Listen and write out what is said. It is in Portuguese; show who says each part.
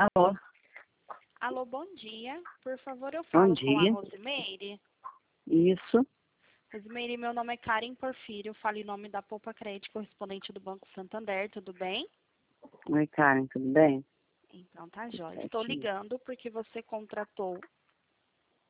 Speaker 1: Alô,
Speaker 2: Alô, bom dia. Por favor, eu
Speaker 1: bom
Speaker 2: falo com a
Speaker 1: dia.
Speaker 2: Rosimeire.
Speaker 1: Isso,
Speaker 2: Rosimeire, meu nome é Karen Porfírio. Falo em nome da Poupa Crédito, correspondente do Banco Santander. Tudo bem?
Speaker 1: oi Karen, tudo bem?
Speaker 2: Então tá jóia. Estou
Speaker 1: Certinho.
Speaker 2: ligando porque você contratou